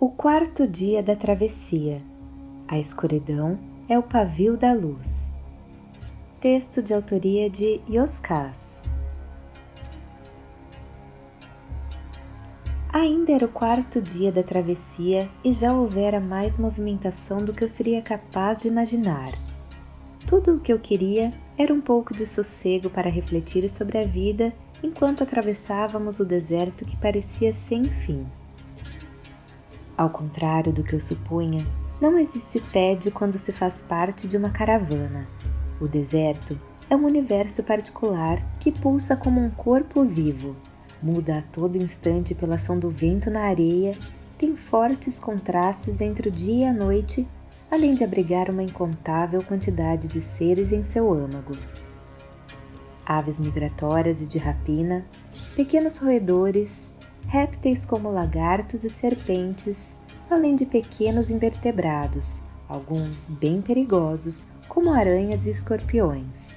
O quarto dia da travessia. A escuridão é o pavio da luz. Texto de autoria de Yoskás. Ainda era o quarto dia da travessia e já houvera mais movimentação do que eu seria capaz de imaginar. Tudo o que eu queria era um pouco de sossego para refletir sobre a vida enquanto atravessávamos o deserto que parecia sem fim. Ao contrário do que eu supunha, não existe tédio quando se faz parte de uma caravana. O deserto é um universo particular que pulsa como um corpo vivo, muda a todo instante pela ação do vento na areia, tem fortes contrastes entre o dia e a noite, além de abrigar uma incontável quantidade de seres em seu âmago. Aves migratórias e de rapina, pequenos roedores, répteis como lagartos e serpentes, além de pequenos invertebrados, alguns bem perigosos, como aranhas e escorpiões.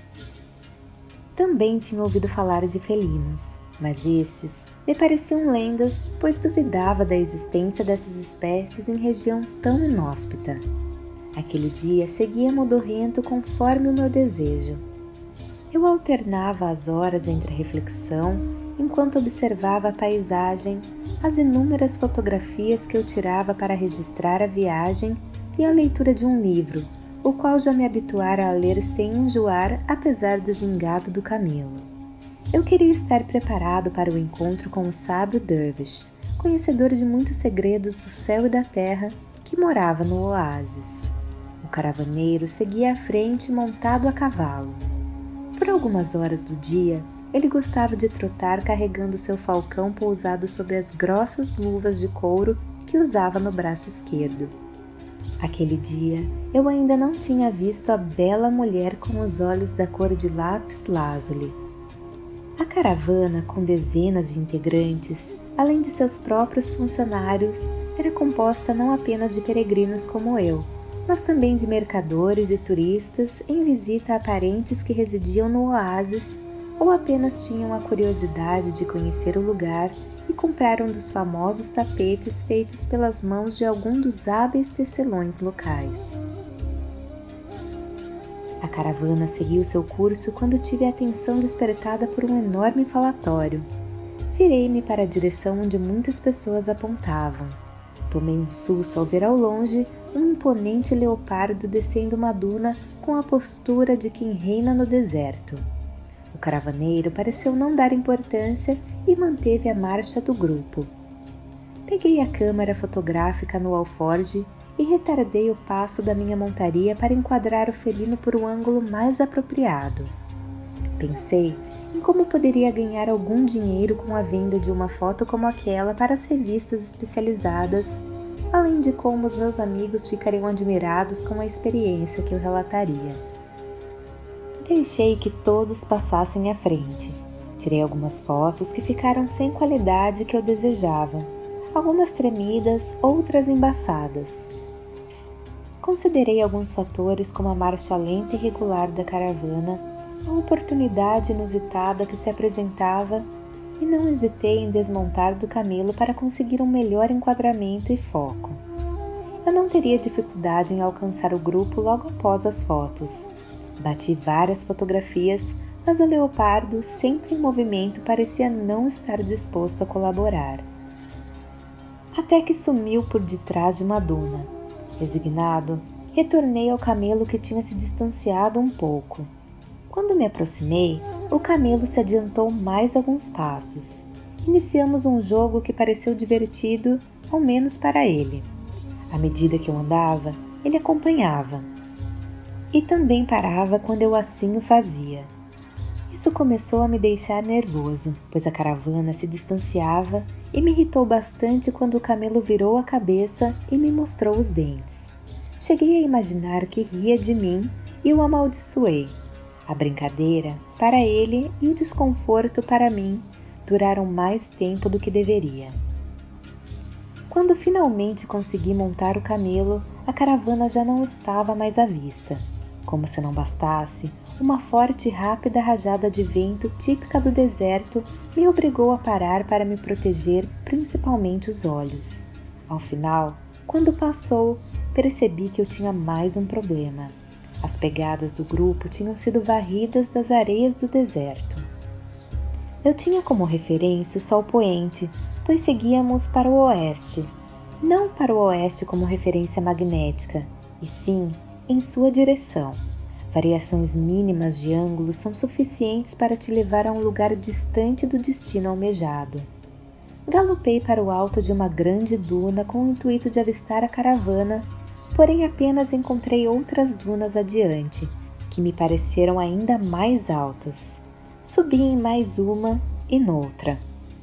Também tinha ouvido falar de felinos, mas estes me pareciam lendas, pois duvidava da existência dessas espécies em região tão inóspita. Aquele dia seguia modorrento conforme o meu desejo. Eu alternava as horas entre a reflexão, enquanto observava a paisagem, as inúmeras fotografias que eu tirava para registrar a viagem e a leitura de um livro, o qual já me habituara a ler sem enjoar, apesar do gingado do camelo. Eu queria estar preparado para o encontro com o sábio Dervish, conhecedor de muitos segredos do céu e da terra, que morava no oásis. O caravaneiro seguia à frente montado a cavalo. Por algumas horas do dia, ele gostava de trotar carregando seu falcão pousado sobre as grossas luvas de couro que usava no braço esquerdo. Aquele dia, eu ainda não tinha visto a bela mulher com os olhos da cor de lápis lazuli. A caravana, com dezenas de integrantes, além de seus próprios funcionários, era composta não apenas de peregrinos como eu, mas também de mercadores e turistas em visita a parentes que residiam no oásis ou apenas tinham a curiosidade de conhecer o lugar e comprar um dos famosos tapetes feitos pelas mãos de algum dos hábeis tecelões locais. A caravana seguiu seu curso quando tive a atenção despertada por um enorme falatório. Virei-me para a direção onde muitas pessoas apontavam. Tomei um susto ao ver ao longe um imponente leopardo descendo uma duna com a postura de quem reina no deserto. O caravaneiro pareceu não dar importância e manteve a marcha do grupo. Peguei a câmera fotográfica no alforge e retardei o passo da minha montaria para enquadrar o felino por um ângulo mais apropriado. Pensei em como poderia ganhar algum dinheiro com a venda de uma foto como aquela para as revistas especializadas, além de como os meus amigos ficariam admirados com a experiência que eu relataria. Deixei que todos passassem à frente. Tirei algumas fotos que ficaram sem qualidade que eu desejava, algumas tremidas, outras embaçadas. Considerei alguns fatores como a marcha lenta e regular da caravana, a oportunidade inusitada que se apresentava e não hesitei em desmontar do camelo para conseguir um melhor enquadramento e foco. Eu não teria dificuldade em alcançar o grupo logo após as fotos. Bati várias fotografias, mas o leopardo, sempre em movimento, parecia não estar disposto a colaborar. Até que sumiu por detrás de uma duna. Resignado, retornei ao camelo que tinha se distanciado um pouco. Quando me aproximei, o camelo se adiantou mais alguns passos. Iniciamos um jogo que pareceu divertido, ao menos para ele. À medida que eu andava, ele acompanhava. E também parava quando eu assim o fazia. Isso começou a me deixar nervoso, pois a caravana se distanciava e me irritou bastante quando o camelo virou a cabeça e me mostrou os dentes. Cheguei a imaginar que ria de mim e o amaldiçoei. A brincadeira, para ele, e o desconforto para mim, duraram mais tempo do que deveria. Quando finalmente consegui montar o camelo, a caravana já não estava mais à vista. Como se não bastasse, uma forte e rápida rajada de vento típica do deserto me obrigou a parar para me proteger, principalmente os olhos. Ao final, quando passou, percebi que eu tinha mais um problema. As pegadas do grupo tinham sido varridas das areias do deserto. Eu tinha como referência o sol poente, pois seguíamos para o oeste. Não para o oeste como referência magnética, e sim em sua direção. Variações mínimas de ângulo são suficientes para te levar a um lugar distante do destino almejado. Galopei para o alto de uma grande duna com o intuito de avistar a caravana, porém apenas encontrei outras dunas adiante, que me pareceram ainda mais altas. Subi em mais uma e noutra.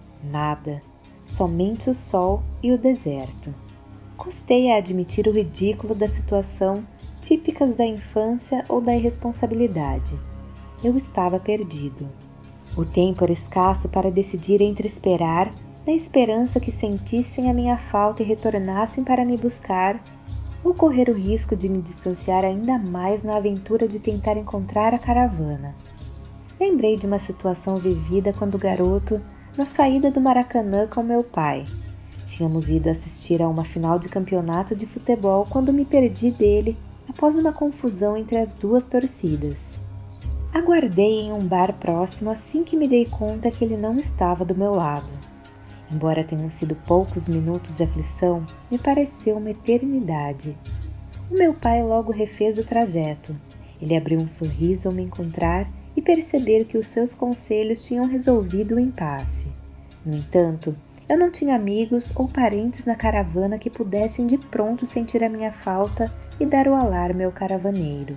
Nada, somente o sol e o deserto. Custei a admitir o ridículo da situação, típicas da infância ou da irresponsabilidade. Eu estava perdido. O tempo era escasso para decidir entre esperar, na esperança que sentissem a minha falta e retornassem para me buscar, ou correr o risco de me distanciar ainda mais na aventura de tentar encontrar a caravana. Lembrei de uma situação vivida quando garoto, na saída do Maracanã com meu pai. Tínhamos ido assistir a uma final de campeonato de futebol quando me perdi dele após uma confusão entre as duas torcidas. Aguardei em um bar próximo assim que me dei conta que ele não estava do meu lado. Embora tenham sido poucos minutos de aflição, me pareceu uma eternidade. O meu pai logo refez o trajeto. Ele abriu um sorriso ao me encontrar e perceber que os seus conselhos tinham resolvido o impasse. No entanto, eu não tinha amigos ou parentes na caravana que pudessem de pronto sentir a minha falta e dar o alarme ao caravaneiro.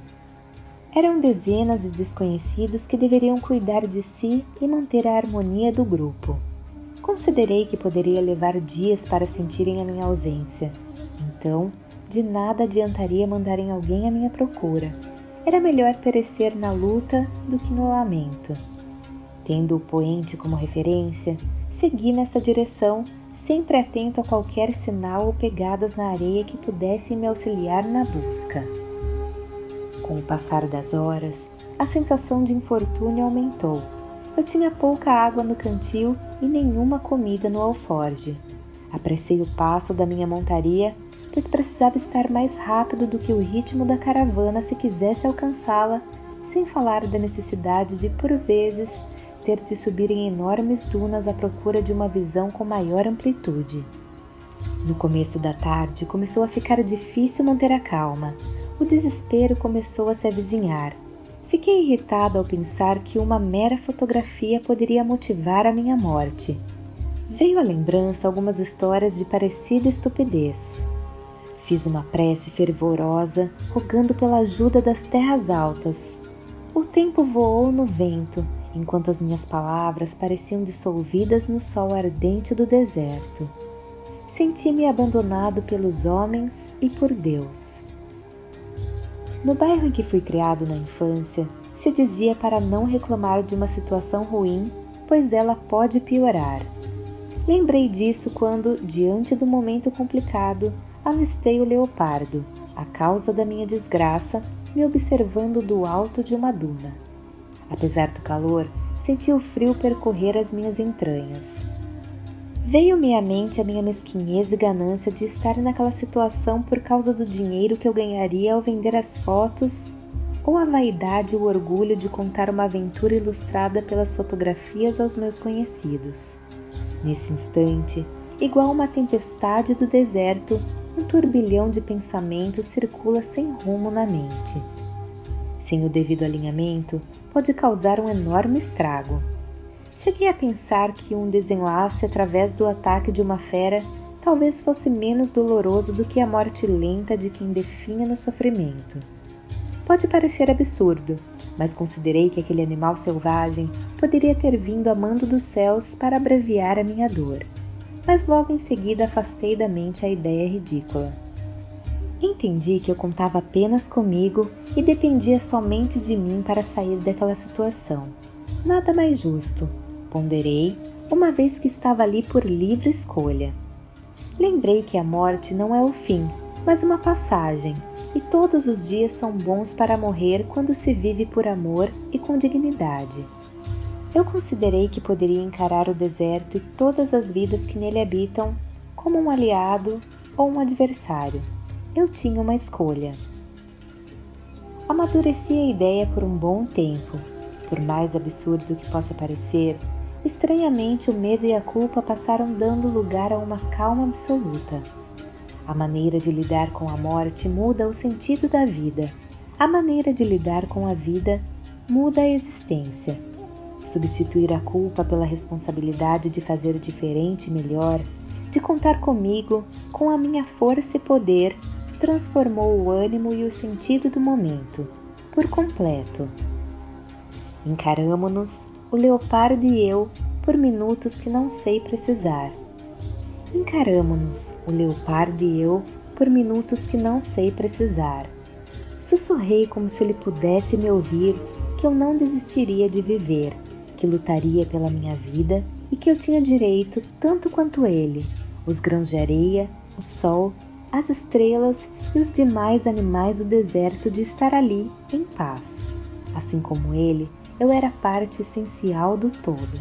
Eram dezenas de desconhecidos que deveriam cuidar de si e manter a harmonia do grupo. Considerei que poderia levar dias para sentirem a minha ausência. Então, de nada adiantaria mandarem alguém à minha procura. Era melhor perecer na luta do que no lamento. Tendo o poente como referência, segui nessa direção, sempre atento a qualquer sinal ou pegadas na areia que pudessem me auxiliar na busca. Com o passar das horas, a sensação de infortúnio aumentou. Eu tinha pouca água no cantil e nenhuma comida no alforje. Apressei o passo da minha montaria, pois precisava estar mais rápido do que o ritmo da caravana se quisesse alcançá-la, sem falar da necessidade de, por vezes, ter de subir em enormes dunas à procura de uma visão com maior amplitude. No começo da tarde começou a ficar difícil manter a calma. O desespero começou a se avizinhar. Fiquei irritada ao pensar que uma mera fotografia poderia motivar a minha morte. Veio à lembrança algumas histórias de parecida estupidez. Fiz uma prece fervorosa, rogando pela ajuda das terras altas. O tempo voou no vento, enquanto as minhas palavras pareciam dissolvidas no sol ardente do deserto. Senti-me abandonado pelos homens e por Deus. No bairro em que fui criado na infância, se dizia para não reclamar de uma situação ruim, pois ela pode piorar. Lembrei disso quando, diante do momento complicado, avistei o leopardo, a causa da minha desgraça, me observando do alto de uma duna. Apesar do calor, senti o frio percorrer as minhas entranhas. Veio-me à mente a minha mesquinhez e ganância de estar naquela situação por causa do dinheiro que eu ganharia ao vender as fotos, ou a vaidade e o orgulho de contar uma aventura ilustrada pelas fotografias aos meus conhecidos. Nesse instante, igual uma tempestade do deserto, um turbilhão de pensamentos circula sem rumo na mente. Sem o devido alinhamento, pode causar um enorme estrago. Cheguei a pensar que um desenlace através do ataque de uma fera talvez fosse menos doloroso do que a morte lenta de quem definha no sofrimento. Pode parecer absurdo, mas considerei que aquele animal selvagem poderia ter vindo a mando dos céus para abreviar a minha dor. Mas logo em seguida afastei da mente a ideia ridícula. Entendi que eu contava apenas comigo e dependia somente de mim para sair daquela situação. Nada mais justo, ponderei, uma vez que estava ali por livre escolha. Lembrei que a morte não é o fim, mas uma passagem, e todos os dias são bons para morrer quando se vive por amor e com dignidade. Eu considerei que poderia encarar o deserto e todas as vidas que nele habitam como um aliado ou um adversário. Eu tinha uma escolha. Amadureci a ideia por um bom tempo. Por mais absurdo que possa parecer, estranhamente o medo e a culpa passaram dando lugar a uma calma absoluta. A maneira de lidar com a morte muda o sentido da vida. A maneira de lidar com a vida muda a existência. Substituir a culpa pela responsabilidade de fazer diferente e melhor, de contar comigo, com a minha força e poder, transformou o ânimo e o sentido do momento, por completo. Encaramo-nos, o leopardo e eu, por minutos que não sei precisar. Encaramo-nos, o leopardo e eu, por minutos que não sei precisar. Sussurrei como se ele pudesse me ouvir que eu não desistiria de viver, que lutaria pela minha vida e que eu tinha direito, tanto quanto ele, os grãos de areia, o sol, as estrelas e os demais animais do deserto de estar ali, em paz. Assim como ele, eu era parte essencial do todo.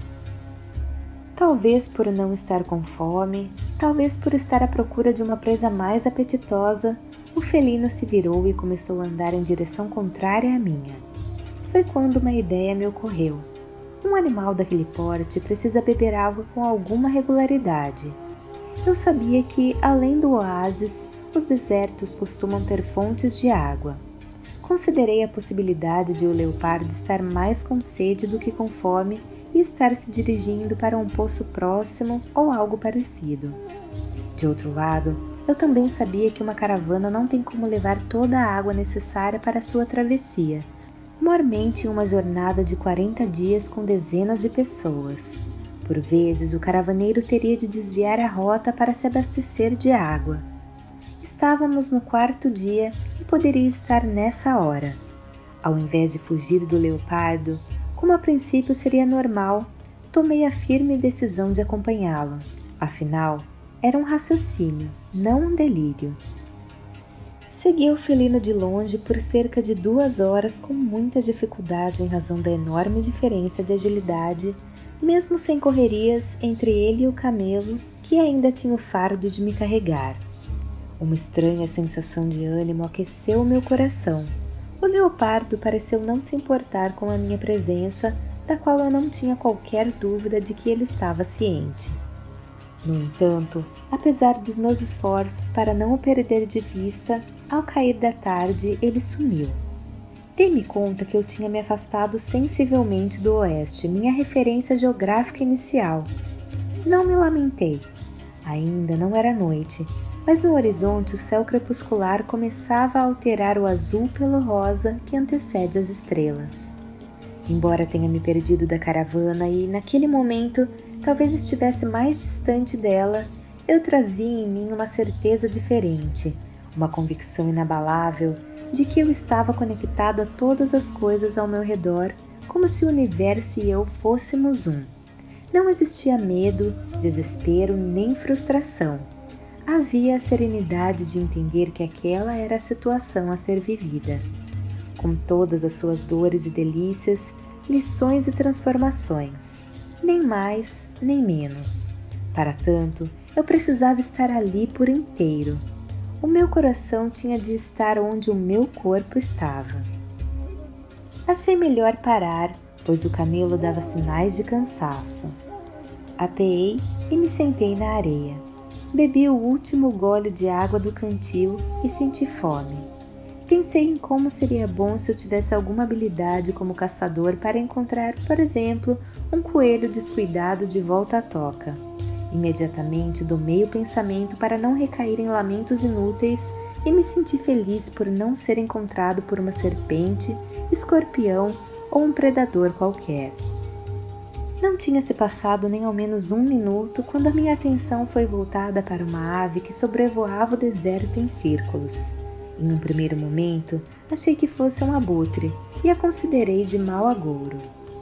Talvez por não estar com fome, talvez por estar à procura de uma presa mais apetitosa, o felino se virou e começou a andar em direção contrária à minha. Foi quando uma ideia me ocorreu. Um animal daquele porte precisa beber água com alguma regularidade. Eu sabia que, além do oásis, os desertos costumam ter fontes de água. Considerei a possibilidade de o leopardo estar mais com sede do que com fome e estar se dirigindo para um poço próximo ou algo parecido. De outro lado, eu também sabia que uma caravana não tem como levar toda a água necessária para sua travessia, mormente em uma jornada de 40 dias com dezenas de pessoas. Por vezes, o caravaneiro teria de desviar a rota para se abastecer de água. Estávamos no 4º dia e poderia estar nessa hora. Ao invés de fugir do leopardo, como a princípio seria normal, tomei a firme decisão de acompanhá-lo. Afinal, era um raciocínio, não um delírio. Segui o felino de longe por cerca de 2 horas com muita dificuldade em razão da enorme diferença de agilidade, mesmo sem correrias entre ele e o camelo, que ainda tinha o fardo de me carregar. Uma estranha sensação de ânimo aqueceu meu coração. O leopardo pareceu não se importar com a minha presença, da qual eu não tinha qualquer dúvida de que ele estava ciente. No entanto, apesar dos meus esforços para não o perder de vista, ao cair da tarde ele sumiu. Dei-me conta que eu tinha me afastado sensivelmente do oeste, minha referência geográfica inicial. Não me lamentei. Ainda não era noite, mas no horizonte o céu crepuscular começava a alterar o azul pelo rosa que antecede as estrelas. Embora tenha me perdido da caravana e, naquele momento, talvez estivesse mais distante dela, eu trazia em mim uma certeza diferente, uma convicção inabalável de que eu estava conectado a todas as coisas ao meu redor, como se o universo e eu fôssemos um. Não existia medo, desespero nem frustração. Havia a serenidade de entender que aquela era a situação a ser vivida. Com todas as suas dores e delícias, lições e transformações. Nem mais, nem menos. Para tanto, eu precisava estar ali por inteiro. O meu coração tinha de estar onde o meu corpo estava. Achei melhor parar, pois o camelo dava sinais de cansaço. Apeei e me sentei na areia. Bebi o último gole de água do cantil e senti fome. Pensei em como seria bom se eu tivesse alguma habilidade como caçador para encontrar, por exemplo, um coelho descuidado de volta à toca. Imediatamente domei o pensamento para não recair em lamentos inúteis e me senti feliz por não ser encontrado por uma serpente, escorpião ou um predador qualquer. Não tinha se passado nem ao menos 1 minuto quando a minha atenção foi voltada para uma ave que sobrevoava o deserto em círculos. Em um primeiro momento, achei que fosse um abutre e a considerei de mau agouro.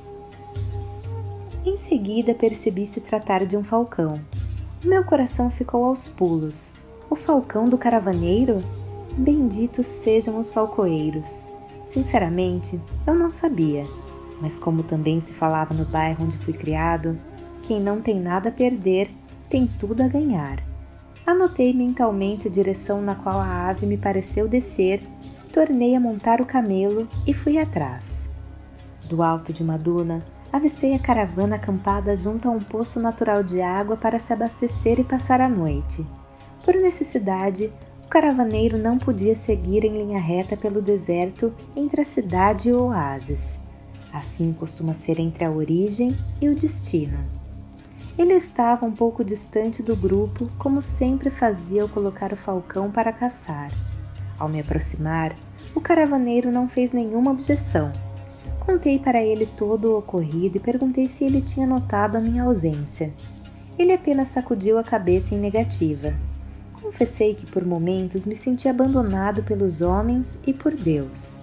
Em seguida, percebi se tratar de um falcão. Meu coração ficou aos pulos. O falcão do caravaneiro? Benditos sejam os falcoeiros. Sinceramente, eu não sabia. Mas como também se falava no bairro onde fui criado, quem não tem nada a perder, tem tudo a ganhar. Anotei mentalmente a direção na qual a ave me pareceu descer, tornei a montar o camelo e fui atrás. Do alto de uma duna, avistei a caravana acampada junto a um poço natural de água para se abastecer e passar a noite. Por necessidade, o caravaneiro não podia seguir em linha reta pelo deserto entre a cidade e o oásis. Assim costuma ser entre a origem e o destino. Ele estava um pouco distante do grupo, como sempre fazia ao colocar o falcão para caçar. Ao me aproximar, o caravaneiro não fez nenhuma objeção. Contei para ele todo o ocorrido e perguntei se ele tinha notado a minha ausência. Ele apenas sacudiu a cabeça em negativa. Confessei que por momentos me senti abandonado pelos homens e por Deus.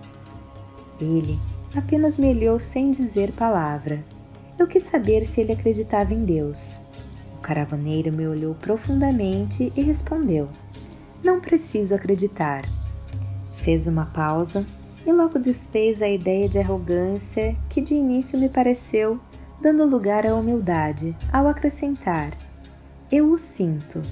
Ele apenas me olhou sem dizer palavra. Eu quis saber se ele acreditava em Deus. O caravaneiro me olhou profundamente e respondeu: "Não preciso acreditar." Fez uma pausa e logo desfez a ideia de arrogância que de início me pareceu, dando lugar à humildade, ao acrescentar: "Eu o sinto."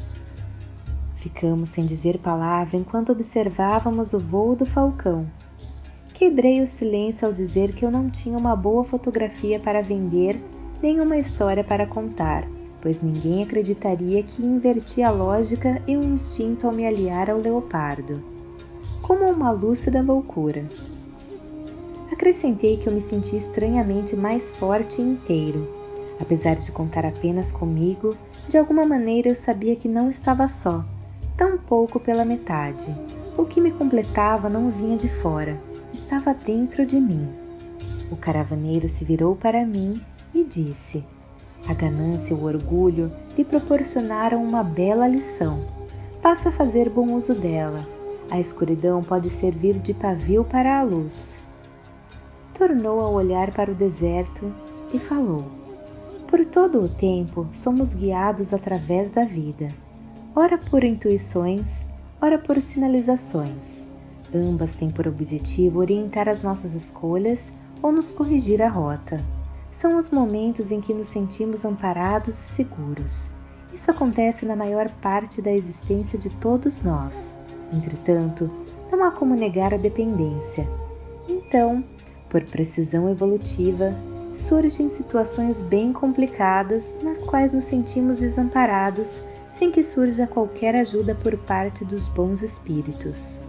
Ficamos sem dizer palavra enquanto observávamos o voo do falcão. Quebrei o silêncio ao dizer que eu não tinha uma boa fotografia para vender, nem uma história para contar, pois ninguém acreditaria que inverti a lógica e o instinto ao me aliar ao leopardo. Como uma lúcida loucura. Acrescentei que eu me sentia estranhamente mais forte e inteiro. Apesar de contar apenas comigo, de alguma maneira eu sabia que não estava só, tampouco pela metade. O que me completava não vinha de fora, estava dentro de mim. O caravaneiro se virou para mim e disse: "A ganância e o orgulho lhe proporcionaram uma bela lição. Passa a fazer bom uso dela. A escuridão pode servir de pavio para a luz." Tornou a olhar para o deserto e falou: "Por todo o tempo somos guiados através da vida, ora por intuições, ora por sinalizações. Ambas têm por objetivo orientar as nossas escolhas ou nos corrigir a rota. São os momentos em que nos sentimos amparados e seguros. Isso acontece na maior parte da existência de todos nós. Entretanto, não há como negar a dependência. Então, por precisão evolutiva, surgem situações bem complicadas nas quais nos sentimos desamparados sem que surja qualquer ajuda por parte dos bons espíritos.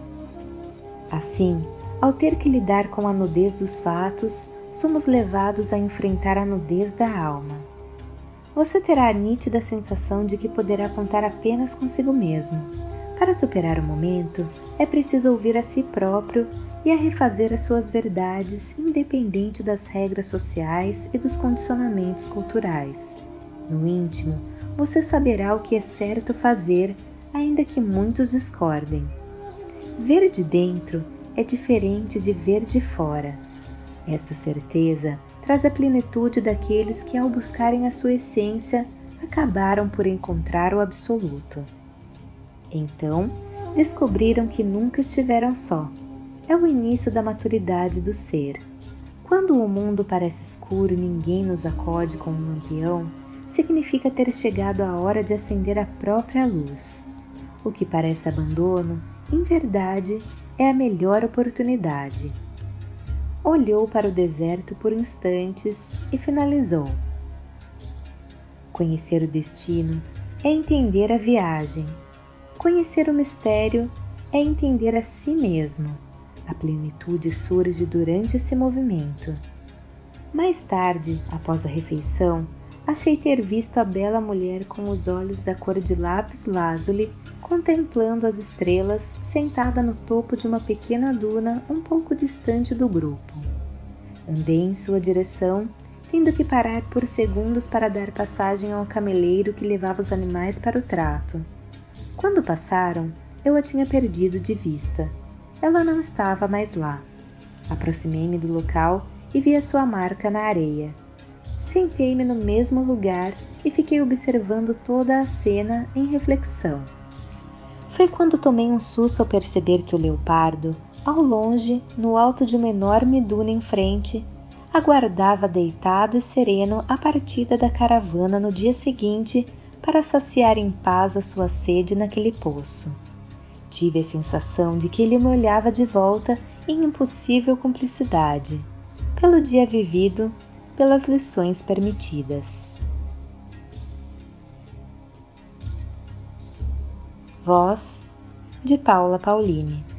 Assim, ao ter que lidar com a nudez dos fatos, somos levados a enfrentar a nudez da alma. Você terá a nítida sensação de que poderá contar apenas consigo mesmo. Para superar o momento, é preciso ouvir a si próprio e a refazer as suas verdades, independente das regras sociais e dos condicionamentos culturais. No íntimo, você saberá o que é certo fazer, ainda que muitos discordem. Ver de dentro é diferente de ver de fora. Essa certeza traz a plenitude daqueles que, ao buscarem a sua essência, acabaram por encontrar o absoluto. Então, descobriram que nunca estiveram só. É o início da maturidade do ser. Quando o mundo parece escuro e ninguém nos acode com um lampião, significa ter chegado a hora de acender a própria luz. O que parece abandono, em verdade, é a melhor oportunidade. Olhou para o deserto por instantes e finalizou: "Conhecer o destino é entender a viagem. Conhecer o mistério é entender a si mesmo. A plenitude surge durante esse movimento." Mais tarde, após a refeição, achei ter visto a bela mulher com os olhos da cor de lápis lazuli contemplando as estrelas sentada no topo de uma pequena duna um pouco distante do grupo. Andei em sua direção, tendo que parar por segundos para dar passagem ao cameleiro que levava os animais para o trato. Quando passaram, eu a tinha perdido de vista. Ela não estava mais lá. Aproximei-me do local e vi a sua marca na areia. Sentei-me no mesmo lugar e fiquei observando toda a cena em reflexão. Foi quando tomei um susto ao perceber que o leopardo, ao longe, no alto de uma enorme duna em frente, aguardava deitado e sereno a partida da caravana no dia seguinte para saciar em paz a sua sede naquele poço. Tive a sensação de que ele me olhava de volta em impossível cumplicidade, pelo dia vivido, pelas lições permitidas. Voz de Paula Pauline.